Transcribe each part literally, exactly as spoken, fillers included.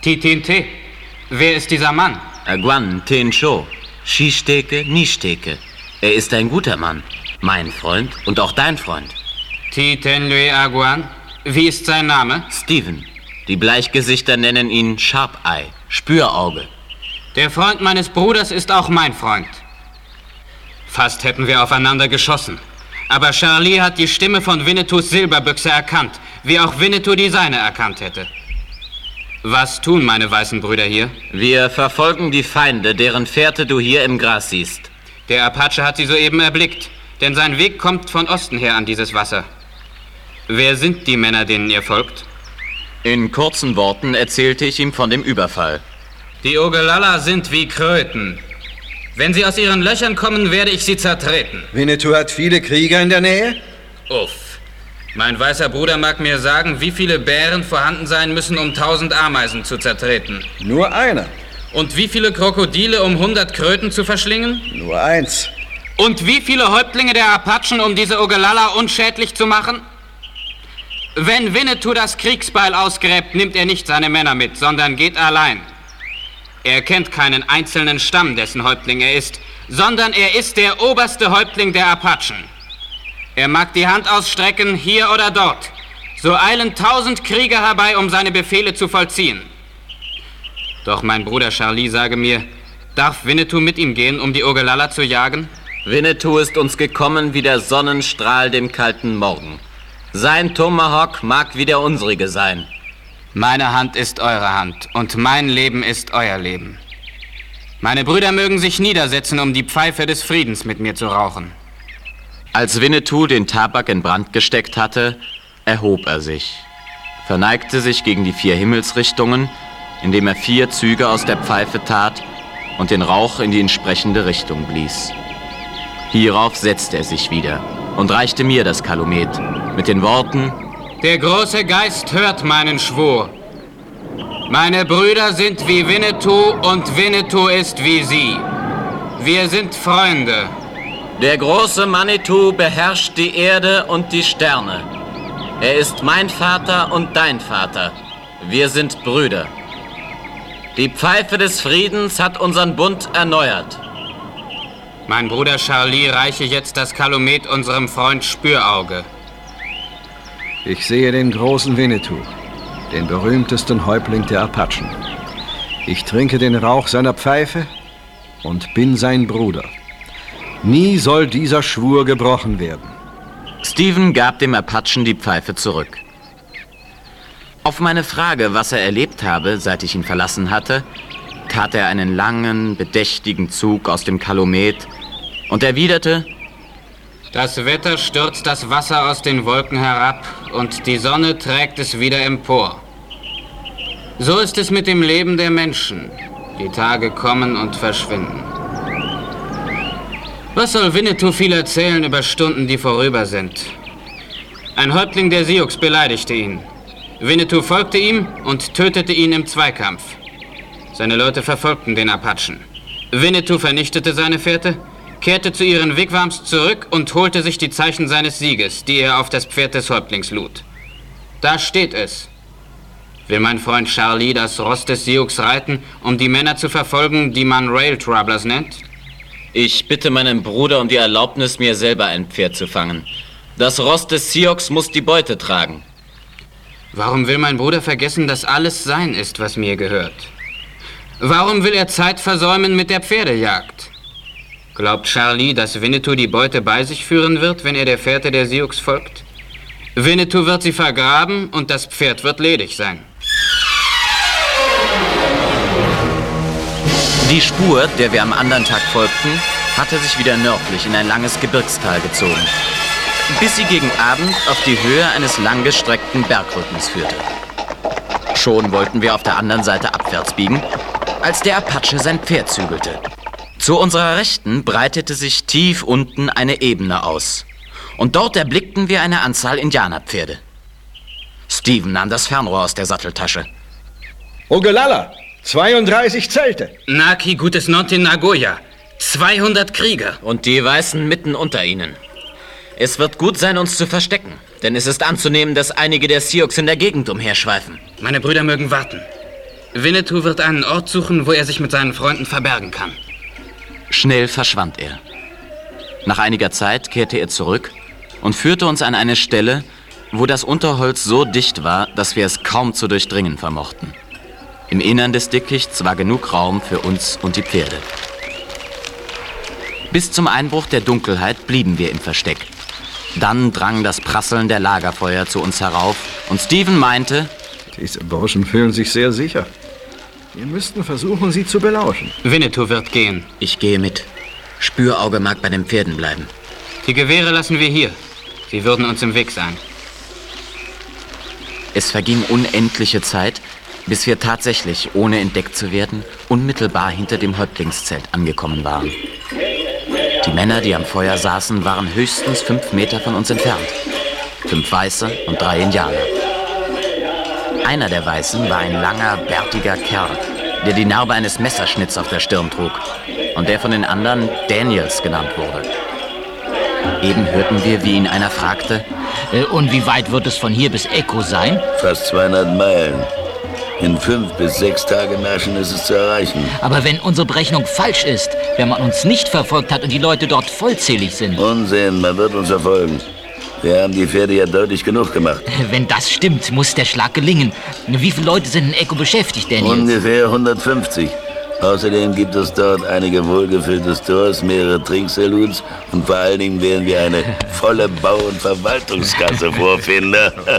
Titinte, wer ist dieser Mann? Aguan Tencho, Shisteke Nishteke. Er ist ein guter Mann, mein Freund und auch dein Freund. Titenlue Aguan, wie ist sein Name? Steven. Die Bleichgesichter nennen ihn Sharp-Eye, Spürauge. Der Freund meines Bruders ist auch mein Freund. Fast hätten wir aufeinander geschossen. Aber Charlie hat die Stimme von Winnetous Silberbüchse erkannt, wie auch Winnetou die seine erkannt hätte. Was tun meine weißen Brüder hier? Wir verfolgen die Feinde, deren Fährte du hier im Gras siehst. Der Apache hat sie soeben erblickt, denn sein Weg kommt von Osten her an dieses Wasser. Wer sind die Männer, denen ihr folgt? In kurzen Worten erzählte ich ihm von dem Überfall. Die Oglala sind wie Kröten. Wenn sie aus ihren Löchern kommen, werde ich sie zertreten. Winnetou hat viele Krieger in der Nähe? Uff. Mein weißer Bruder mag mir sagen, wie viele Bären vorhanden sein müssen, um tausend Ameisen zu zertreten. Nur einer. Und wie viele Krokodile, um hundert Kröten zu verschlingen? Nur eins. Und wie viele Häuptlinge der Apachen, um diese Oglala unschädlich zu machen? Wenn Winnetou das Kriegsbeil ausgräbt, nimmt er nicht seine Männer mit, sondern geht allein. Er kennt keinen einzelnen Stamm, dessen Häuptling er ist, sondern er ist der oberste Häuptling der Apachen. Er mag die Hand ausstrecken, hier oder dort. So eilen tausend Krieger herbei, um seine Befehle zu vollziehen. Doch mein Bruder Charlie sage mir, darf Winnetou mit ihm gehen, um die Oglala zu jagen? Winnetou ist uns gekommen wie der Sonnenstrahl dem kalten Morgen. Sein Tomahawk mag wie der unsrige sein. Meine Hand ist eure Hand und mein Leben ist euer Leben. Meine Brüder mögen sich niedersetzen, um die Pfeife des Friedens mit mir zu rauchen. Als Winnetou den Tabak in Brand gesteckt hatte, erhob er sich, verneigte sich gegen die vier Himmelsrichtungen, indem er vier Züge aus der Pfeife tat und den Rauch in die entsprechende Richtung blies. Hierauf setzte er sich wieder und reichte mir das Kalumet mit den Worten: Der große Geist hört meinen Schwur. Meine Brüder sind wie Winnetou und Winnetou ist wie sie. Wir sind Freunde. Der große Manitou beherrscht die Erde und die Sterne. Er ist mein Vater und dein Vater. Wir sind Brüder. Die Pfeife des Friedens hat unseren Bund erneuert. Mein Bruder Charlie reiche jetzt das Kalumet unserem Freund Spürauge. Ich sehe den großen Winnetou, den berühmtesten Häuptling der Apachen. Ich trinke den Rauch seiner Pfeife und bin sein Bruder. Nie soll dieser Schwur gebrochen werden. Steven gab dem Apachen die Pfeife zurück. Auf meine Frage, was er erlebt habe, seit ich ihn verlassen hatte, tat er einen langen, bedächtigen Zug aus dem Kalumet und erwiderte: Das Wetter stürzt das Wasser aus den Wolken herab und die Sonne trägt es wieder empor. So ist es mit dem Leben der Menschen. Die Tage kommen und verschwinden. Was soll Winnetou viel erzählen über Stunden, die vorüber sind? Ein Häuptling der Sioux beleidigte ihn. Winnetou folgte ihm und tötete ihn im Zweikampf. Seine Leute verfolgten den Apachen. Winnetou vernichtete seine Fährte, kehrte zu ihren Wigwams zurück und holte sich die Zeichen seines Sieges, die er auf das Pferd des Häuptlings lud. Da steht es. Will mein Freund Charlie das Ross des Sioux reiten, um die Männer zu verfolgen, die man Rail Troublers nennt? Ich bitte meinen Bruder um die Erlaubnis, mir selber ein Pferd zu fangen. Das Ross des Sioux muss die Beute tragen. Warum will mein Bruder vergessen, dass alles sein ist, was mir gehört? Warum will er Zeit versäumen mit der Pferdejagd? Glaubt Charlie, dass Winnetou die Beute bei sich führen wird, wenn er der Fährte der Sioux folgt? Winnetou wird sie vergraben und das Pferd wird ledig sein. Die Spur, der wir am anderen Tag folgten, hatte sich wieder nördlich in ein langes Gebirgstal gezogen, bis sie gegen Abend auf die Höhe eines langgestreckten Bergrückens führte. Schon wollten wir auf der anderen Seite abwärts biegen, als der Apache sein Pferd zügelte. Zu unserer Rechten breitete sich tief unten eine Ebene aus. Und dort erblickten wir eine Anzahl Indianerpferde. Steven nahm das Fernrohr aus der Satteltasche. Oglala, zweiunddreißig Zelte. Naki Gutes Nonte Nagoya, zweihundert Krieger. Und die Weißen mitten unter ihnen. Es wird gut sein, uns zu verstecken, denn es ist anzunehmen, dass einige der Sioux in der Gegend umherschweifen. Meine Brüder mögen warten. Winnetou wird einen Ort suchen, wo er sich mit seinen Freunden verbergen kann. Schnell verschwand er. Nach einiger Zeit kehrte er zurück und führte uns an eine Stelle, wo das Unterholz so dicht war, dass wir es kaum zu durchdringen vermochten. Im Innern des Dickichts war genug Raum für uns und die Pferde. Bis zum Einbruch der Dunkelheit blieben wir im Versteck. Dann drang das Prasseln der Lagerfeuer zu uns herauf und Stephen meinte: Diese Burschen fühlen sich sehr sicher. Wir müssten versuchen, sie zu belauschen. Winnetou wird gehen. Ich gehe mit. Spürauge mag bei den Pferden bleiben. Die Gewehre lassen wir hier. Sie würden uns im Weg sein. Es verging unendliche Zeit, bis wir tatsächlich, ohne entdeckt zu werden, unmittelbar hinter dem Häuptlingszelt angekommen waren. Die Männer, die am Feuer saßen, waren höchstens fünf Meter von uns entfernt. Fünf Weiße und drei Indianer. Einer der Weißen war ein langer, bärtiger Kerl, der die Narbe eines Messerschnitts auf der Stirn trug und der von den anderen Daniels genannt wurde. Eben hörten wir, wie ihn einer fragte: Äh, und wie weit wird es von hier bis Echo sein? Fast zweihundert Meilen. In fünf bis sechs Tage Märschen ist es zu erreichen. Aber wenn unsere Berechnung falsch ist, wenn man uns nicht verfolgt hat und die Leute dort vollzählig sind. Unsinn, man wird uns verfolgen. Wir haben die Pferde ja deutlich genug gemacht. Wenn das stimmt, muss der Schlag gelingen. Wie viele Leute sind in Echo beschäftigt, Daniel? Ungefähr hundertfünfzig. Außerdem gibt es dort einige wohlgefüllte Stores, mehrere Trinksaloons und vor allen Dingen werden wir eine volle Bau- und Verwaltungskasse vorfinden.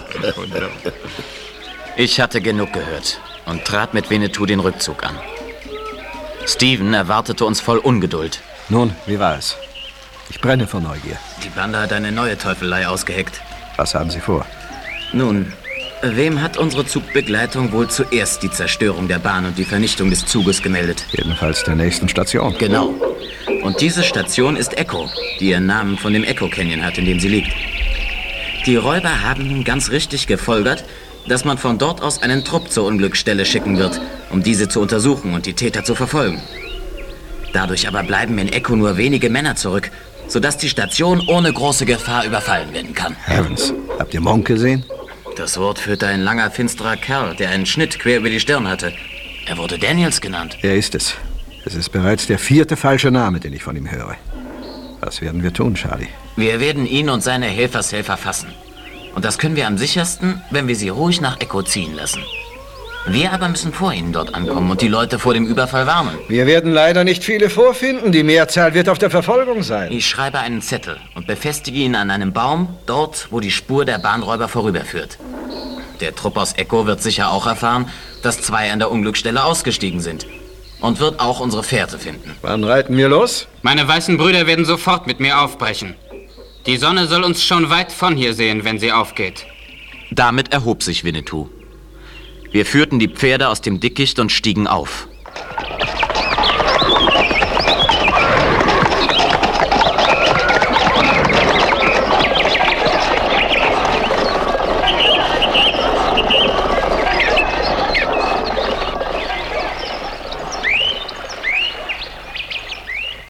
Ich hatte genug gehört und trat mit Winnetou den Rückzug an. Stephen erwartete uns voll Ungeduld. Nun, wie war es? Ich brenne vor Neugier. Die Bande hat eine neue Teufelei ausgeheckt. Was haben Sie vor? Nun, wem hat unsere Zugbegleitung wohl zuerst die Zerstörung der Bahn und die Vernichtung des Zuges gemeldet? Jedenfalls der nächsten Station. Genau. Und diese Station ist Echo, die ihren Namen von dem Echo Canyon hat, in dem sie liegt. Die Räuber haben nun ganz richtig gefolgert, dass man von dort aus einen Trupp zur Unglücksstelle schicken wird, um diese zu untersuchen und die Täter zu verfolgen. Dadurch aber bleiben in Echo nur wenige Männer zurück, sodass die Station ohne große Gefahr überfallen werden kann. Heavens, habt ihr Monk gesehen? Das Wort führte ein langer, finsterer Kerl, der einen Schnitt quer über die Stirn hatte. Er wurde Daniels genannt. Er ist es. Es ist bereits der vierte falsche Name, den ich von ihm höre. Was werden wir tun, Charlie? Wir werden ihn und seine Helfershelfer fassen. Und das können wir am sichersten, wenn wir sie ruhig nach Echo ziehen lassen. Wir aber müssen vor ihnen dort ankommen und die Leute vor dem Überfall warnen. Wir werden leider nicht viele vorfinden. Die Mehrzahl wird auf der Verfolgung sein. Ich schreibe einen Zettel und befestige ihn an einem Baum, dort, wo die Spur der Bahnräuber vorüberführt. Der Trupp aus Echo wird sicher auch erfahren, dass zwei an der Unglücksstelle ausgestiegen sind. Und wird auch unsere Fährte finden. Wann reiten wir los? Meine weißen Brüder werden sofort mit mir aufbrechen. Die Sonne soll uns schon weit von hier sehen, wenn sie aufgeht. Damit erhob sich Winnetou. Wir führten die Pferde aus dem Dickicht und stiegen auf.